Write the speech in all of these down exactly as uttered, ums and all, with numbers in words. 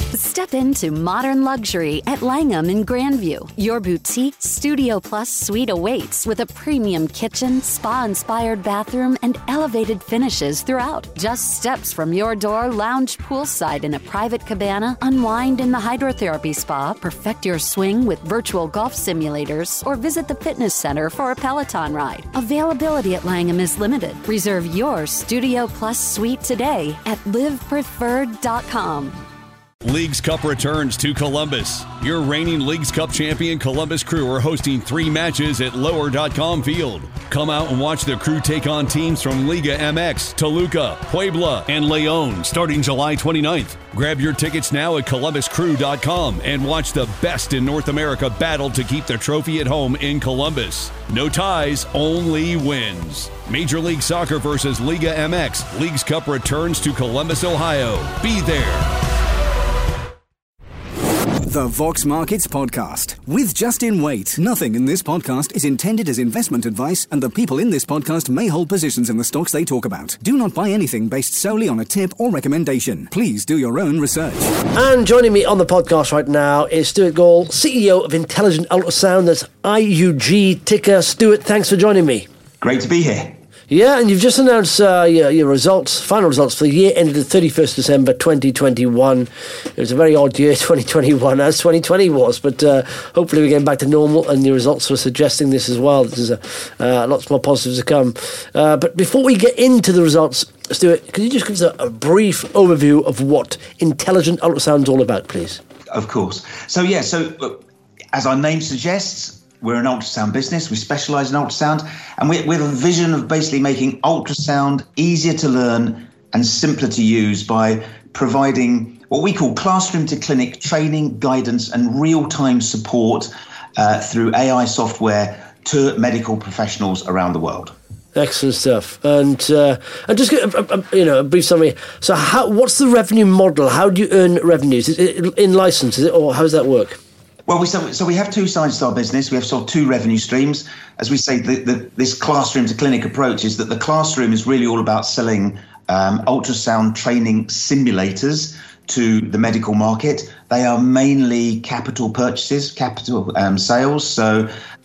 Step into modern luxury at Langham in Grandview. Your boutique Studio Plus suite awaits with a premium kitchen, spa-inspired bathroom, and elevated finishes throughout. Just steps from your door, lounge poolside in a private cabana, unwind in the hydrotherapy spa, perfect your swing with virtual golf simulators, or visit the fitness center for a Peloton ride. Availability at Langham is limited. Reserve your Studio Plus suite today at live preferred dot com. Leagues Cup returns to Columbus. Your reigning Leagues Cup champion Columbus Crew are hosting three matches at lower dot com Field. Come out and watch the Crew take on teams from Liga M X, Toluca, Puebla, and León starting July twenty-ninth. Grab your tickets now at columbus crew dot com and watch the best in North America battle to keep the trophy at home in Columbus. No ties, only wins. Major League Soccer versus Liga M X. Leagues Cup returns to Columbus, Ohio. Be there. The Vox Markets Podcast with Justin Waite. Nothing in this podcast is intended as investment advice, and the people in this podcast may hold positions in the stocks they talk about. Do not buy anything based solely on a tip or recommendation. Please do your own research. And joining me on the podcast right now is Stuart Gall, C E O of Intelligent Ultrasound. That's I U G ticker. Stuart, thanks for joining me. Great to be here. Yeah, and you've just announced uh, your, your results, final results for the year ended the thirty-first of December twenty twenty-one. It was a very odd year, twenty twenty-one, as twenty twenty was, but uh, hopefully we're getting back to normal, and the results were suggesting this as well. There's a, uh, lots more positives to come. Uh, but before we get into the results, Stuart, could you just give us a, a brief overview of what Intelligent Ultrasound is all about, please? Of course. So, yeah, so look, as our name suggests, we're an ultrasound business. We specialise in ultrasound, and we, we have a vision of basically making ultrasound easier to learn and simpler to use by providing what we call classroom to clinic training, guidance, and real-time support uh, through A I software to medical professionals around the world. Excellent stuff. And uh, and just get a, a, you know a brief summary. So, how what's the revenue model? How do you earn revenues? Is it in license, is it, or how does that work? Well, we so, so we have two sides to our business. We have sort of two revenue streams. As we say, the, the, this classroom to clinic approach is that the classroom is really all about selling um, ultrasound training simulators to the medical market. They are mainly capital purchases, capital um, sales. So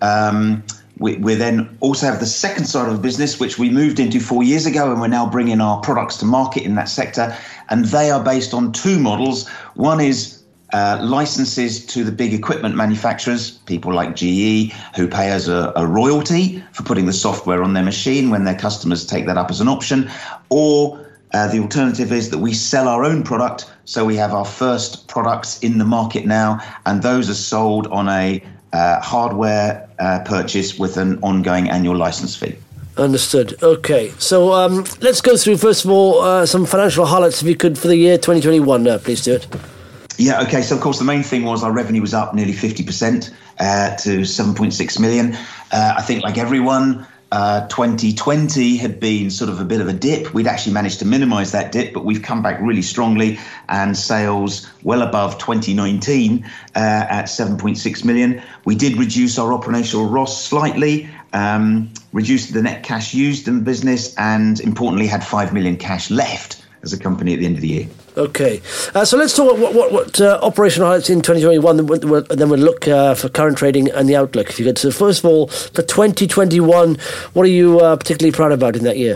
um, we, we then also have the second side of the business, which we moved into four years ago, and we're now bringing our products to market in that sector. And they are based on two models. One is Uh, licenses to the big equipment manufacturers, people like G E, who pay us a, a royalty for putting the software on their machine when their customers take that up as an option. Or uh, the alternative is that we sell our own product. So we have our first products in the market now, and those are sold on a uh, hardware uh, purchase with an ongoing annual license fee. Understood. Okay, so um, let's go through, first of all, uh, some financial highlights, if you could, for the year twenty twenty-one, uh, please do it. Yeah, okay. So, of course, the main thing was our revenue was up nearly fifty percent uh, to seven point six million. Uh, I think, like everyone, uh, twenty twenty had been sort of a bit of a dip. We'd actually managed to minimize that dip, but we've come back really strongly, and sales well above twenty nineteen uh, at seven point six million. We did reduce our operational R O S slightly, um, reduced the net cash used in the business, and importantly, had five million cash left as a company at the end of the year. Okay, uh, so let's talk about what, what, what uh, operational highlights in twenty twenty-one, then we'll, then we'll look uh, for current trading and the outlook, if you could. So first of all, for twenty twenty-one, what are you uh, particularly proud about in that year?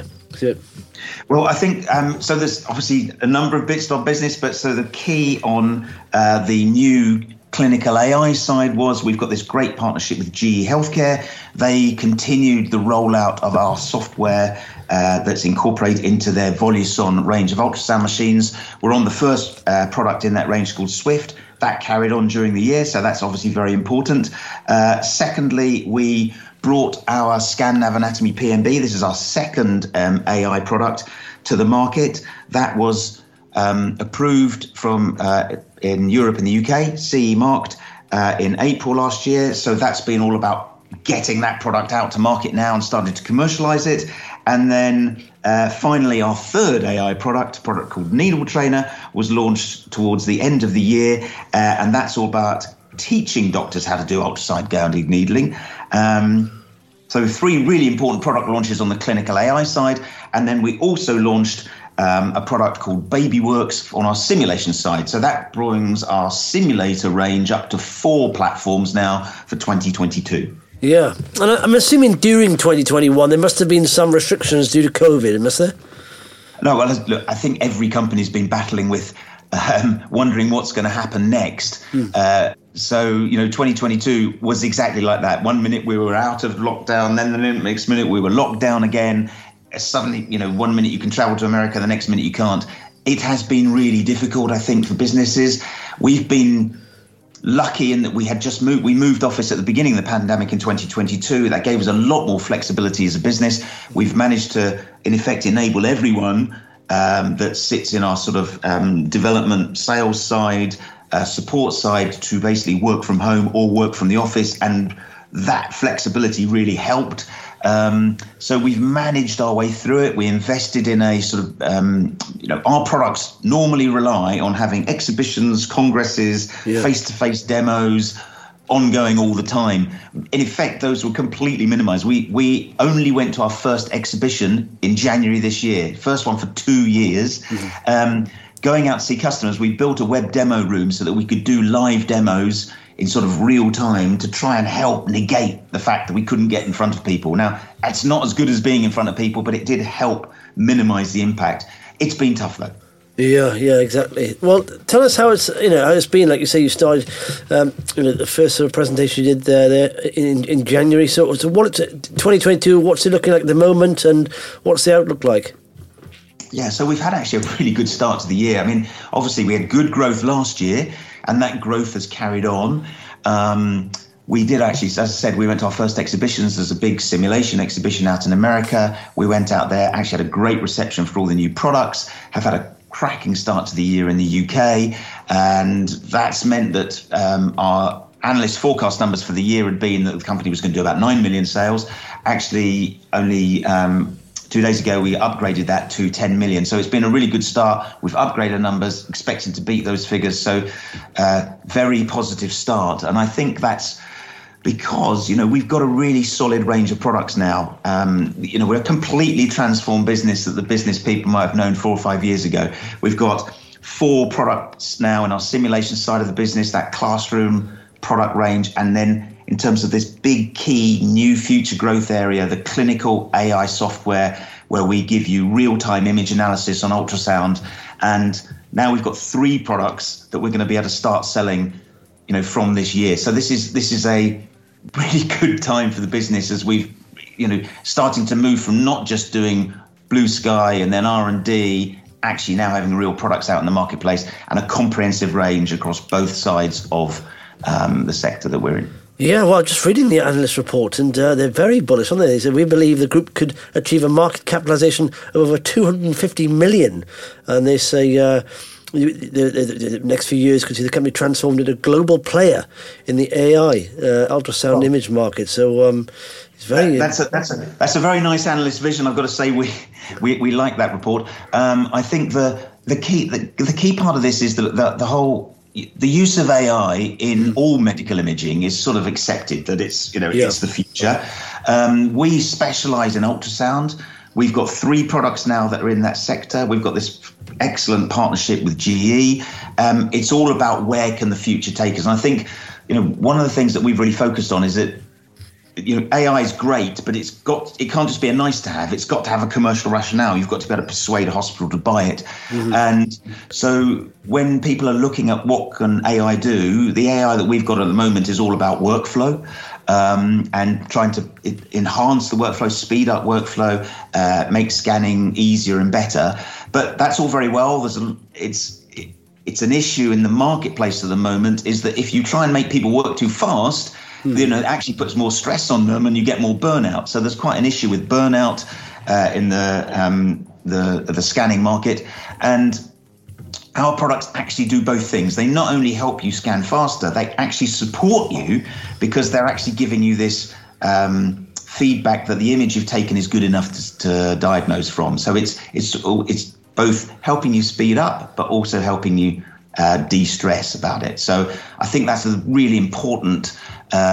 Well, I think, um, so there's obviously a number of bits of our business, but so the key on uh, the new clinical A I side was we've got this great partnership with G E Healthcare. They continued the rollout of our software uh, that's incorporated into their Voluson range of ultrasound machines. We're on the first uh, product in that range called Swift. That carried on during the year, so that's obviously very important. Uh, secondly, we brought our ScanNav Anatomy P M B. This is our second um, A I product to the market. That was um, approved from uh, in Europe and the U K, C E marked uh, in April last year. So that's been all about getting that product out to market now and starting to commercialize it. And then uh, finally, our third A I product, a product called Needle Trainer, was launched towards the end of the year. Uh, and that's all about teaching doctors how to do ultrasound-guided needling. Um, so three really important product launches on the clinical A I side. And then we also launched um, a product called BabyWorks on our simulation side. So that brings our simulator range up to four platforms now for twenty twenty-two. Yeah, and I'm assuming during twenty twenty-one there must have been some restrictions due to COVID, must there? No, well, look, I think every company's been battling with um, wondering what's going to happen next. Mm. Uh, so, you know, twenty twenty-two was exactly like that. One minute we were out of lockdown, then the next minute we were locked down again. Suddenly, you know, one minute you can travel to America, the next minute you can't. It has been really difficult, I think, for businesses. We've been lucky in that we had just moved. We moved office at the beginning of the pandemic in twenty twenty-two. That gave us a lot more flexibility as a business. We've managed to, in effect, enable everyone um, that sits in our sort of um, development, sales side, uh, support side to basically work from home or work from the office. And that flexibility really helped. Um, so we've managed our way through it. We invested in a sort of, um, you know, our products normally rely on having exhibitions, congresses, yeah. face-to-face demos, ongoing all the time. In effect, those were completely minimized. We we only went to our first exhibition in January this year, first one for two years. Mm-hmm. Um, going out to see customers, we built a web demo room so that we could do live demos in sort of real time to try and help negate the fact that we couldn't get in front of people. Now, it's not as good as being in front of people, but it did help minimize the impact. It's been tough, though. Yeah, yeah, exactly. Well, tell us how it's, you know, how it's been. Like you say, you started, um, you know, the first sort of presentation you did there, there in in January. So, so what it's twenty twenty-two? What's it looking like at the moment, and what's the outlook like? Yeah, so we've had actually a really good start to the year. I mean, obviously we had good growth last year, and that growth has carried on. Um, we did actually, as I said, we went to our first exhibitions. There's a big simulation exhibition out in America. We went out there, actually had a great reception for all the new products, have had a cracking start to the year in the U K. And that's meant that um, our analyst forecast numbers for the year had been that the company was going to do about nine million sales. Actually, only um, two days ago, we upgraded that to ten million. So it's been a really good start. We've upgraded numbers, expecting to beat those figures. So uh, very positive start. And I think that's because, you know, we've got a really solid range of products now. Um, you know, we're a completely transformed business that the business people might have known four or five years ago. We've got four products now in our simulation side of the business, that classroom product range, and then in terms of this big key new future growth area, the clinical A I software, where we give you real-time image analysis on ultrasound. And now we've got three products that we're going to be able to start selling, you know, from this year. So this is this is a really good time for the business as we've, you know, starting to move from not just doing blue sky and then R and D, actually now having real products out in the marketplace and a comprehensive range across both sides of um, the sector that we're in. Yeah, well, just reading the analyst report, and uh, they're very bullish, aren't they? They said, we believe the group could achieve a market capitalisation of over two hundred fifty million. And they say uh, the, the, the next few years could see the company transformed into a global player in the A I, uh, ultrasound oh. image market. So um, it's very... That, that's, a, that's, a, that's a very nice analyst vision. I've got to say, we we, we like that report. Um, I think the the key the, the key part of this is that the, the whole... The use of A I in all medical imaging is sort of accepted that it's, you know, yeah. it's the future. Um, we specialise in ultrasound. We've got three products now that are in that sector. We've got this excellent partnership with G E. Um, it's all about where can the future take us. And I think, you know, one of the things that we've really focused on is that, you know, A I is great, but it's got it can't just be a nice to have. It's got to have a commercial rationale. You've got to be able to persuade a hospital to buy it. Mm-hmm. And so when people are looking at what can A I do, the A I that we've got at the moment is all about workflow um, and trying to enhance the workflow, speed up workflow, uh, make scanning easier and better. But that's all very well. There's a, it's it, it's an issue in the marketplace at the moment is that if you try and make people work too fast, you know, it actually puts more stress on them and you get more burnout. So there's quite an issue with burnout uh, in the, um, the the scanning market. And our products actually do both things. They not only help you scan faster, they actually support you because they're actually giving you this um, feedback that the image you've taken is good enough to, to diagnose from. So it's it's it's both helping you speed up, but also helping you uh, de-stress about it. So I think that's a really important Uh,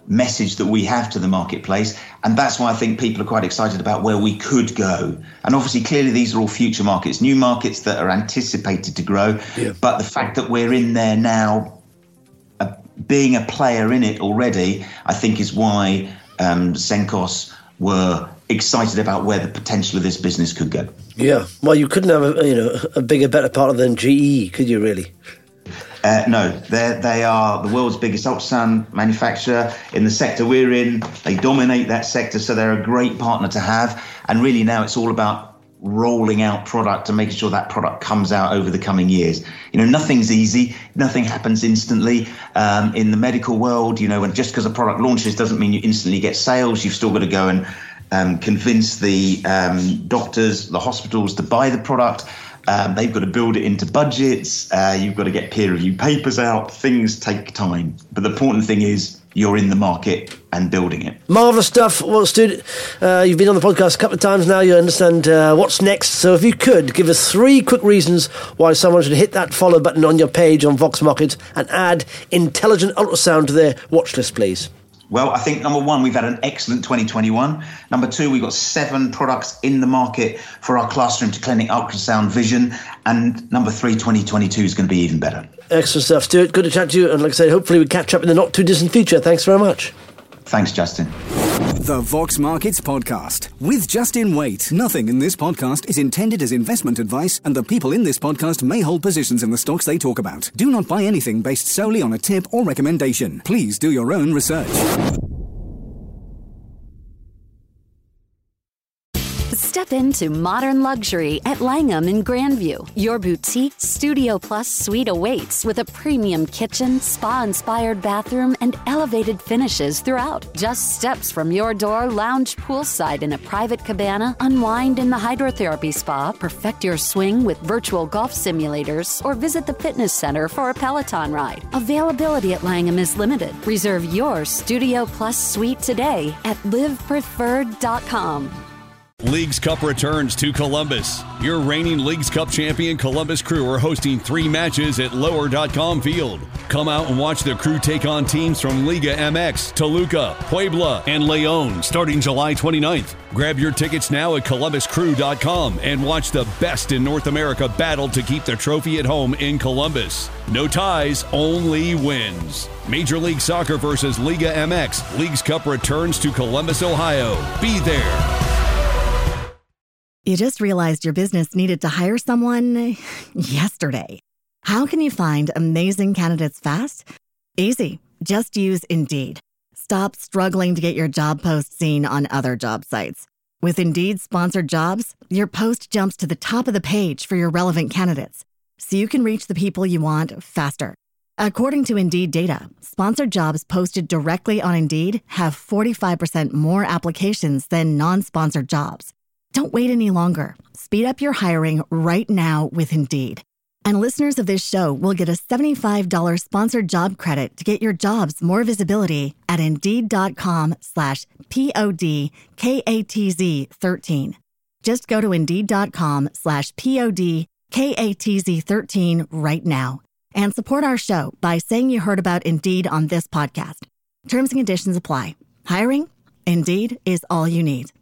message that we have to the marketplace. And that's why I think people are quite excited about where we could go. And obviously, clearly, these are all future markets, new markets that are anticipated to grow. Yeah. But the fact that we're in there now, uh, being a player in it already, I think is why um, Cenkos were excited about where the potential of this business could go. Yeah, well, you couldn't have a, you know, a bigger, better partner than G E, could you really? Uh, no, they are the world's biggest ultrasound manufacturer in the sector we're in. They dominate that sector, so they're a great partner to have. And really now it's all about rolling out product and making sure that product comes out over the coming years. You know, nothing's easy. Nothing happens instantly. Um, in the medical world, you know, and just because a product launches doesn't mean you instantly get sales. You've still got to go and um, convince the um, doctors, the hospitals to buy the product. Um, they've got to build it into budgets. Uh, you've got to get peer review papers out. Things take time. But the important thing is you're in the market and building it. Marvellous stuff. Well, Stu, uh, you've been on the podcast a couple of times now. You understand uh, what's next. So if you could, give us three quick reasons why someone should hit that follow button on your page on Vox Markets and add intelligent ultrasound to their watch list, please. Well, I think, number one, we've had an excellent twenty twenty-one. Number two, we've got seven products in the market for our classroom to clinic ultrasound vision. And number three, twenty twenty-two is going to be even better. Excellent stuff, Stuart. Good to chat to you. And like I said, hopefully we catch up in the not too distant future. Thanks very much. Thanks, Justin. The Vox Markets Podcast with Justin Waite. Nothing in this podcast is intended as investment advice, and the people in this podcast may hold positions in the stocks they talk about. Do not buy anything based solely on a tip or recommendation. Please do your own research. Step into modern luxury at Langham in Grandview. Your boutique Studio Plus suite awaits with a premium kitchen, spa-inspired bathroom, and elevated finishes throughout. Just steps from your door, lounge poolside in a private cabana, unwind in the hydrotherapy spa, perfect your swing with virtual golf simulators, or visit the fitness center for a Peloton ride. Availability at Langham is limited. Reserve your Studio Plus suite today at live preferred dot com. Leagues Cup returns to Columbus. Your reigning Leagues Cup champion Columbus Crew are hosting three matches at lower dot com field. Come out and watch the Crew take on teams from Liga M X, Toluca, Puebla, and León starting July twenty-ninth. Grab your tickets now at columbus crew dot com and watch the best in North America battle to keep the trophy at home in Columbus. No ties, only wins. Major League Soccer versus Liga M X. Leagues Cup returns to Columbus, Ohio. Be there. You just realized your business needed to hire someone yesterday. How can you find amazing candidates fast? Easy. Just use Indeed. Stop struggling to get your job post seen on other job sites. With Indeed sponsored jobs, your post jumps to the top of the page for your relevant candidates, so you can reach the people you want faster. According to Indeed data, sponsored jobs posted directly on Indeed have forty-five percent more applications than non-sponsored jobs. Don't wait any longer. Speed up your hiring right now with Indeed. And listeners of this show will get a seventy-five dollars sponsored job credit to get your jobs more visibility at Indeed.com slash P-O-D-K-A-T-Z 13. Just go to Indeed.com slash P-O-D-K-A-T-Z 13 right now and support our show by saying you heard about Indeed on this podcast. Terms and conditions apply. Hiring? Indeed is all you need.